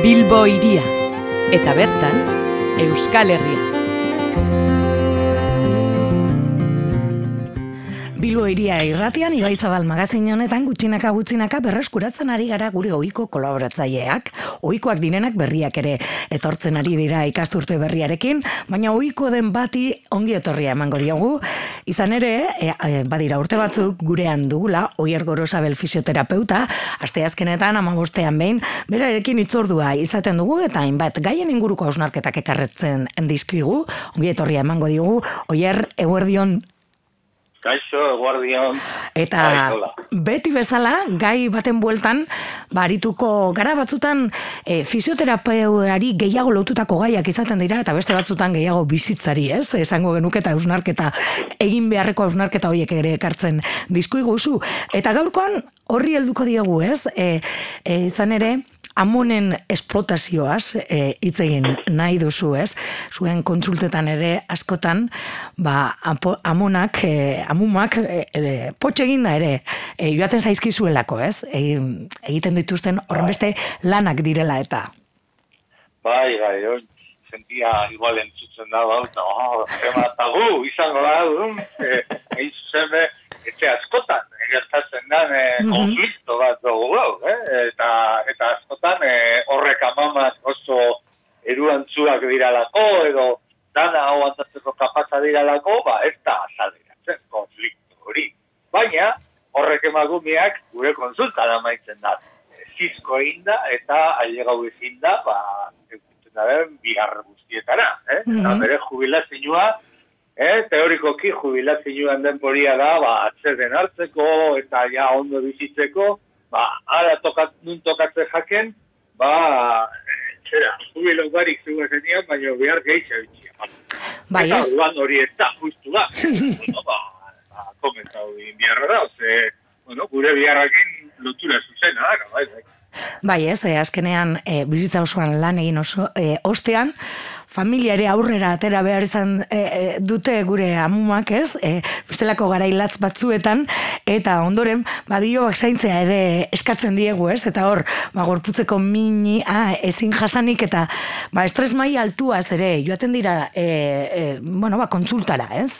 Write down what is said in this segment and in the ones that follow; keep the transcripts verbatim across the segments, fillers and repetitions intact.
Bilbo hiria, eta bertan, Euskal Herria. Bilbo hiria irratian, Ibai Zabal magazin honetan gutxinaka gutxinaka berreskuratzen ari gara gure ohiko kolaboratzaileak. Ohikoak direnak berriak ere etortzen ari dira ikasturte berriarekin, baina ohiko den bati ongi etorria emango diogu. Izan ere, e, e, badira urte batzuk gurean dugula, Oier Gorosabel fisioterapeuta, asteazkenetan hamabostean behin, berarekin hitzordua izaten dugu eta hainbat gaien inguruko hausnarketak ekarretzen dizkigu. Ongi etorria emango diogu. Oier, eguerdion. Kaixo, eguardion. Eta beti bezala, gai baten bueltan, barituko gara batzutan e, fisioterapeuari gehiago lotutako gaiak izaten dira, eta beste batzutan gehiago bizitzari, ez? Esango genuke eta hausnarketa, egin beharreko hausnarketa horiek ere ekartzen dizkuiguzu. Eta gaurkoan horri helduko diegu, ez? E, e, izan ere, amonen esplotazioaz e, hitz egin nahi duzu, ez? Zuen kontsultetan ere askotan, ba, apo, amonak, e, amumak, e, e, potxe eginda ere, e, joaten zaizkizuelako, ez? E, egiten dituzten horrenbeste lanak direla eta. Bai, bai, hori, sentia igual entzutzen da, bau, eta, oh, tema tabu, izango da, dun, egin zuzen, etxe askotan, gertatzen da, e, konflikto bat dugu, eh? eta, eta askotan e, horrek amamak oso eruantzuak diralako, edo dana hau antatzeko kapatza diralako, ba, ez da azaleratzen konflikto hori. Baina, horrek emagumiak gure konsulta da maitzen da. Zizko egin da, eta ailegau ezin da, ba, eukitzen da ben, bihar guztietara. Eh? Mm-hmm. Eta bere jubilazioa, Eh, teorikoki jubilazioan denporia da, ba, atzerden hartzeko eta ja ondo bizitzeko, ba, ara tokat, nun tokatzen jaken, ba, txera, jubilo barik zuen zenian, baina behar gehitza bitxia. Bai, eta ez? orduan hori ez da, justu da. bueno, ba, ba, komentau biharra da, oze, bueno, gure biharrakin lotura zuzena, ara, bai, bai. Bai, ez, eh, azkenean e, bizitza osoan lan egin oso, e, ostean, familia ere aurrera atera behar izan e, e, dute gure amumak, ez? E, bestelako garailatz batzuetan, eta ondoren, ba, biloak zaintzea ere eskatzen diegu, ez? Eta hor, ba, gorputzeko mini, ah, ezin jasanik, eta ba, estres mai altuaz ere, joaten dira, e, e, bueno, ba, kontsultara, ez?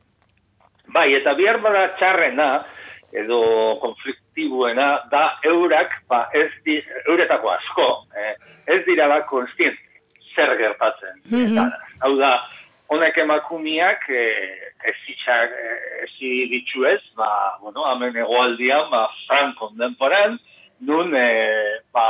Bai, eta bihar bada txarrena, edo konfliktibuena, da eurak, ba, ez di, euretako asko, eh, ez dira da konstiente zer gertatzen. Mm-hmm. Eta, hau da, honek emakumiak eh, ez itxak, ez ditxu ez, ba, bueno, hemen egoaldian, ba, frankon denporan, nun eh, ba,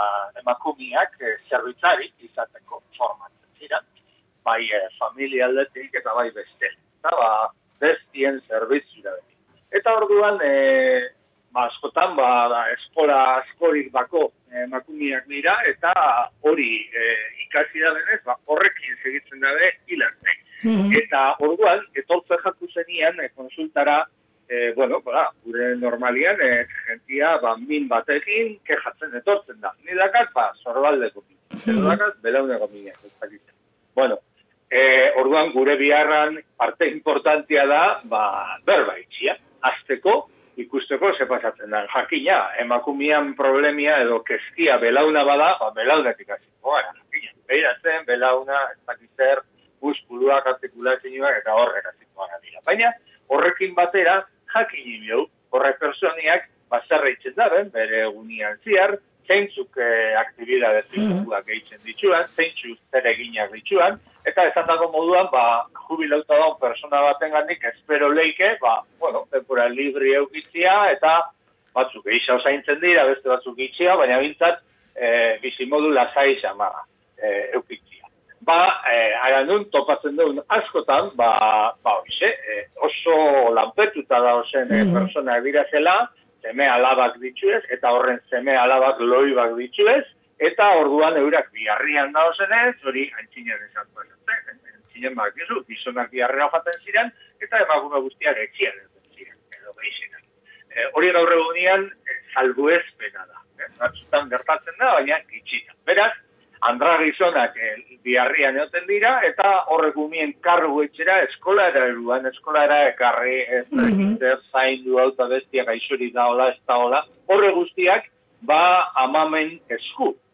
emakumiak eh, zerbitzari izateko formatzen ziren, bai eh, familia aldetik eta bai beste. Eta, ba, bestien zerbitzura betik. Eta orduan, e, ba, askotan, ba, da, eskola askorik bako emakumiak dira, eta hori e, ikasi da denez, ba, horrekin segitzen dabe hilarte. Mm-hmm. Eta orduan, etortzen jaku zenian, e, konsultara, e, bueno, ba, gure normalian, e, jentia, ba, min batekin, kejatzen etortzen da. Ni dakat, ba, zorbaldeko min. Mm-hmm. Dakat, belauneko min. Bueno, e, orduan, gure biharran parte importantia da, ba, berba itxia. Azteko, ikusteko ze pasatzen da. Jakina, emakumian problemia edo keskia belauna bada, ba, belaunetik aziko gara. Jakina, behiratzen, belauna, ez dakitzer, muskuluak, artikulazioak eta horrek aziko gara dira. Baina, horrekin batera, jakini biau, horrek personiak, bazarra itzen daben, bere egunian ziar, zeintzuk eh, aktibidade fizikoak egiten dituan, zeintzuk zer eginak dituan, eta esan dago moduan, ba, jubilauta daun persona baten gandik, espero leike, ba, bueno, tempora libri eukitzia, eta batzuk eixa osaintzen dira, beste batzuk itxia, baina bintzat, e, bizimodu lasai xama e, eukitzia. Ba, e, ara nun, topatzen duen askotan, ba, ba, oixe, e, oso lanpetuta da osen e, persona dira zela, seme alabak dituez, eta horren seme alabak loibak dituez, eta orduan eurak biharrian da osenez, hori antxinen esan pasatzen, antxinen bak izu, gizonak biharrera jaten ziren, eta emakume guztiak etxian ziren, edo gehixenak. E, hori gaur egunean, e, salbuespena da, e, batzutan gertatzen da, baina gitxita. Beraz, andra gizonak e, biharrian egoten dira, eta horrek umien kargu etxera, eskolara eruan, eskolara ekarri, ez mm-hmm. zaindu hau eta bestia gaixori da hola, ez da hola, horre guztiak, ba amamen esku.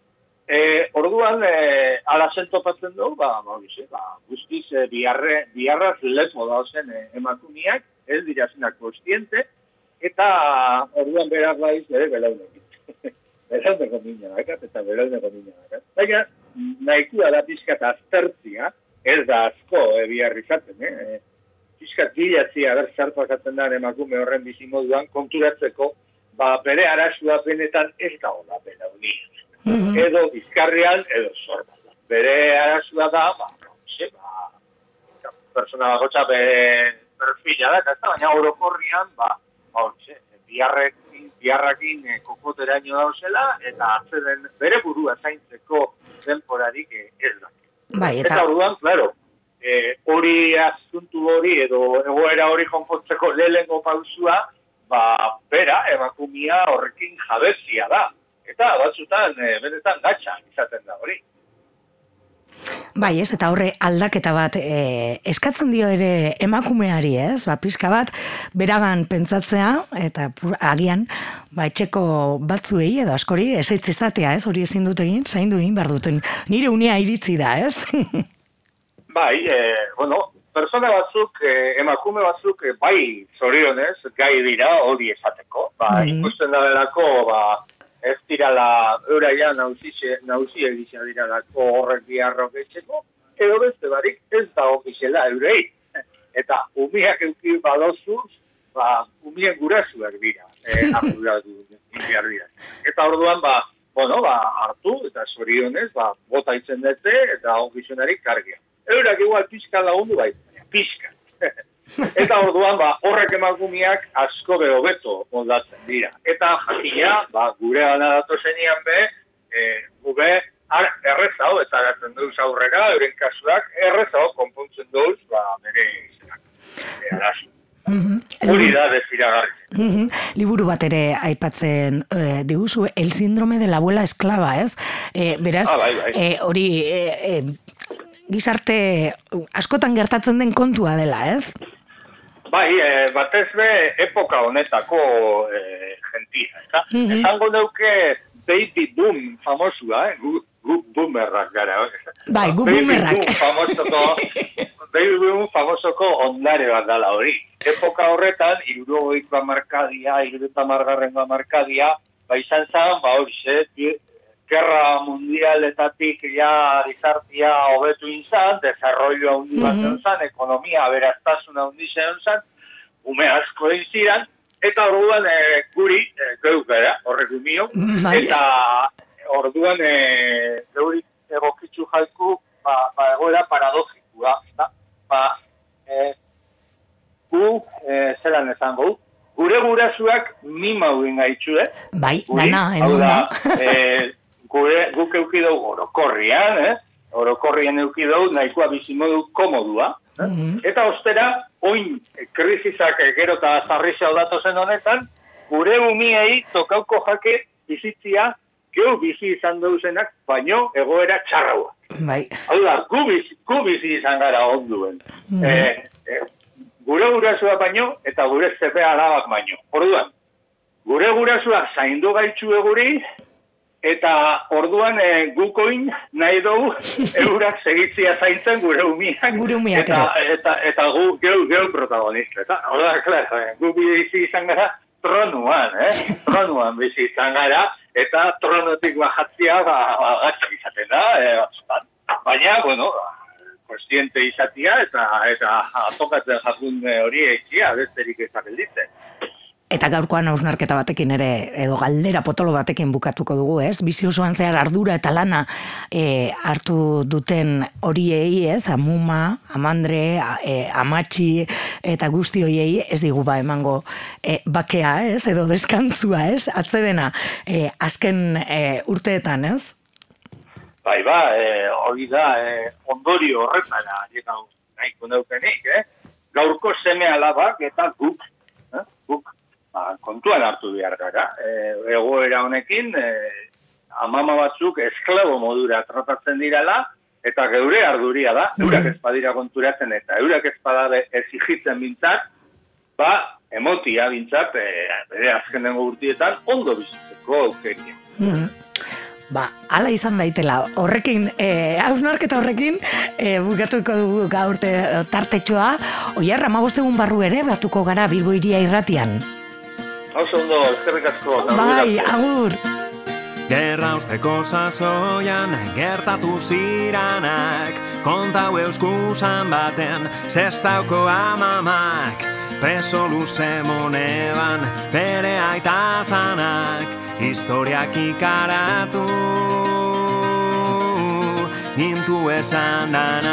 E, orduan, e, alazen topatzen dugu, ba, ba, ba, guztiz e, biarre, biarraz lepo dauzen e, emakumiak, ez dira zinak kostiente, eta orduan berak baiz, ere, belaunekin. Belauneko mina dakat, eta belauneko mina dakat. Baina, nahikua da pixkat aztertzia, ez da asko e, biarri zaten, eh? Pixkat gilatzia, ber, zarpakatzen da emakume horren bizimoduan, konturatzeko, ba, bere arasua benetan ez da hola belaunia. Mm-hmm. Edo bizkarrean, edo zorban. Bere arasua da, ba, xe, ba, persona bakotxa bere perfila da, eta baina orokorrian, ba, ba, xe, biarrekin, biarrakin e, kokoteraino dauzela, eta atzeden bere burua zaintzeko denporarik e, ez da. Bai, eta... eta orduan, claro, e, hori asuntu hori, edo egoera hori konpontzeko lehengo pausua, ba, bera, emakumia horrekin jabezia da. Eta batzutan, e, benetan gatsa izaten da hori. Bai, ez, eta horre aldaketa bat e, eskatzen dio ere emakumeari, ez? Ba, pixka bat, beragan pentsatzea, eta pur, agian, ba, etxeko batzuei edo askori esaitz izatea, ez? Hori ezin dut egin, zaindu egin behar duten. Nire unea iritzi da, ez? Bai, e, bueno, persona batzuk, e, emakume batzuk, e, bai, zorionez, gai dira hori esateko. Ba, mm. ikusten da belako, ba, ez dirala, euraia nauzi egizia diralako horrek biharrok etxeko, edo beste barik ez da okizela eurei. Eta umiak euki badozuz, ba, umien gurasuak dira, eh, arduratu behar dira. Eta orduan, ba, bueno, ba, hartu, eta zorionez, ba, bota itzen dute, eta okizionarik kargia. Eurak igual pixka lagundu bai, pixka. Eta orduan, ba, horrek emakumiak asko beho beto moldatzen dira. Eta jakina, ba, gure gana datozenian be, e, gube errezau, eta gaten duz aurrera, euren kasuak, errezau konpontzen duz, ba, bere izenak. E, arazu. Mm-hmm. Hori da desiragarri. Mm-hmm. Liburu bat ere aipatzen eh, diguzu, el síndrome de la abuela esklava, ez? Eh, beraz, ah, bai, bai. Eh, hori eh, eh, gizarte askotan gertatzen den kontua dela, ez? Bai, e, batez be epoka honetako e, gentia, eta mm-hmm. esango dauke baby boom famosua, eh? gu, gu boomerrak gara. Bai, gu boomerrak. Baby boom famosoko, baby boom famosoko ondare bat dala hori. Epoka horretan, hirurogeiko hamarkadia, hirurogeita hamargarrengo hamarkadia, ba izan zan, ba hori ze, gerra mundialetatik ja gizartia hobetu izan, desarrollo handi bat mm-hmm. zan, ekonomia aberastasuna handi zan, ume asko egin ziren, eta orduan e, guri, e, geuk gara, horrek umio, eta orduan e, geuri egokitzu jalku, ba, ba egoera paradojikua, da? Ba, e, gu, e, zelan esango, gure gurasuak mimauen gaitxu, eh? Bai, guri, dana, hau da, e, Gure, guk eukidau orokorrian, eh? orokorrian eukidau nahikoa bizimodu komodua. Eh? Mm-hmm. Eta ostera, oin krisizak gero eta zarrizia datozen honetan, gure umiei tokauko jake bizitzia geu bizi izan dauzenak, baino egoera txarraua. Bai. Hau da, gu bizi, gu bizi izan gara onduen. Mm-hmm. eh, eh, gure gurasua baino eta gure zepe alabak baino. Orduan, gure gurasua zaindu gaitxu eguri, eta orduan e, gukoin nahi dugu eurak segitzia zaintzen gure umiak. Gure umiak, eta, eta, eta gu geu, geu protagonista. Eta, orduan, klaro, eh, gu bizi izan gara tronuan, eh? Tronuan bizi izan gara, eta tronotik bajatzia ba, ba, gatzak izaten da, eh, baina, bueno, kostiente izatia, eta, eta atokatzen jakun hori eitzia, besterik ezak elditzen. Eta gaurkoan hausnarketa batekin ere, edo galdera potolo batekin bukatuko dugu, ez? Bizi osoan zehar ardura eta lana e, hartu duten horiei, ez? Amuma, amandre, e, amatxi eta guzti horiei ez digu ba emango e, bakea, ez? Edo deskantzua, ez? Atzedena e, azken e, urteetan, ez? Bai, ba, e, hori da, e, ondorio horretara, llegau, nahiko neukenik, eh? Gaurko seme alabak eta guk, eh? guk, ba, kontuan hartu behar gara. E, egoera honekin, e, amama batzuk esklabo modura tratatzen dirala, eta geure arduria da, eurak ez badira konturatzen, eta eurak ez badare exigitzen bintzat, ba, emotia bintzat, e, bere azkenengo urtietan, ondo bizitzeko aukeria. Mm-hmm. Ba, ala izan daitela, horrekin, e, hausnarketa horrekin, e, bukatuko dugu gaurte tartetxoa, Oier, hamabost egun barru ere, batuko gara Bilbo Hiria irratian. Oso ondo, eskerrik asko. Bai, agur. Gerra usteko sasoian gertatu ziranak, kontau euskusan baten zestauko amamak, preso luze moneban bere aita zanak, historiak ikaratu nintu esan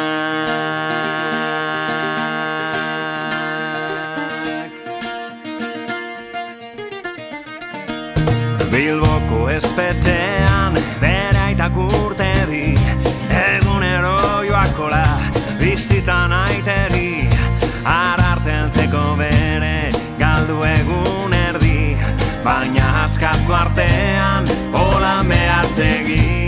danak. Bilboko espetxean bere aitak urte di, egunero joakola bizitan aiteri, arartentzeko bere galdu egun erdi, baina askatu artean hola mehatzegi.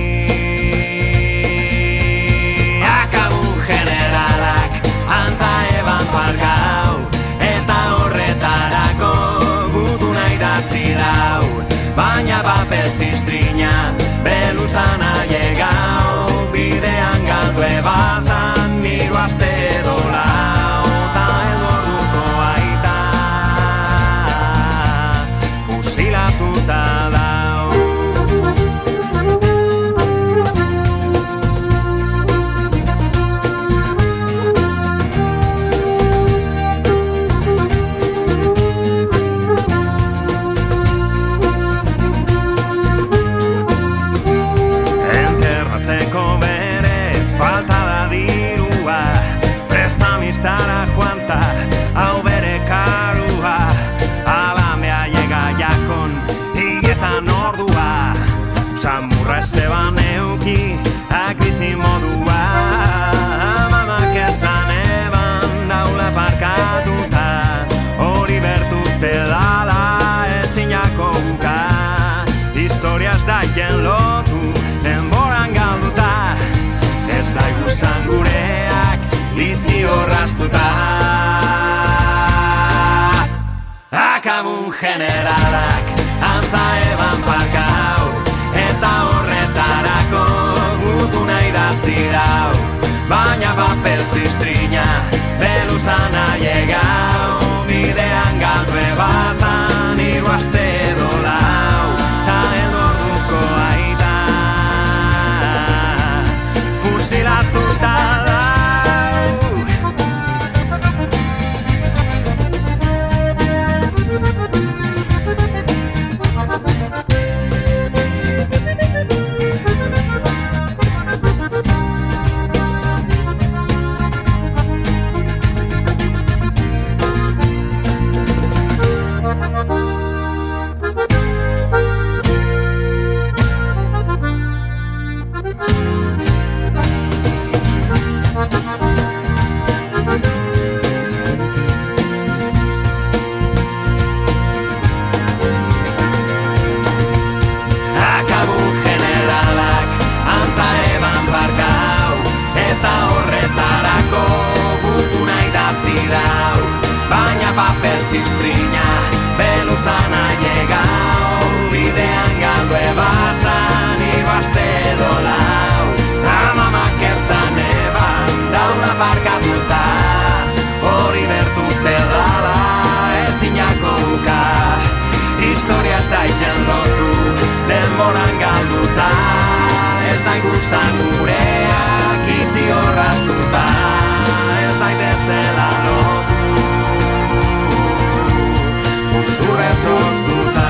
Akabun generalak antza eban pargau, eta horretarako gutuna idatzi dau, baina papel ziztrina beluzan aiegau, bidean galdu ebazan niru aste dolau, eta elorduko aita fusilatuta dau. Enterratzeko bere falta da dirua, prestamistara joanta hau bere karua, alamea llega jakon hietan ordua, samurra zeban euki akbizi modua, mamak esan eban daula parkatuta, hori bertute dala ezinako buka, historiaz daien lotu denboran galduta, ez da iguzan gureak itzi horraztuta. Akabun generalak antza eban parkau, eta horretarako gutuna idatzi dau, baina papel ziztrina beluzan aiegau, bidean galdu ebazan hiru aste dolau, ta elorduko aita fusilatuta dau. Akabun generalak antza eban parkau, eta horretarako gutuna idatzi dau, baina papel ziztrina beluzan aiegau, bidean galdu ebazan hiru aste dolau, amamak esan eban daula parkatuta, hori bertute dala ezinako buka, historiaz daiten lotu denboran galduta, ez da iguzan gureak itzi horraztuta, ez daitezela lotu usurrez oztuta.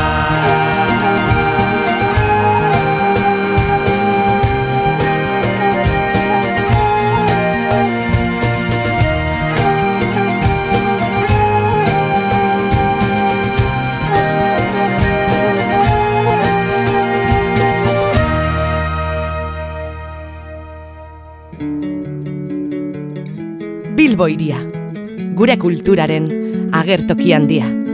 Bilbo Hiria, gure kulturaren agertoki handia.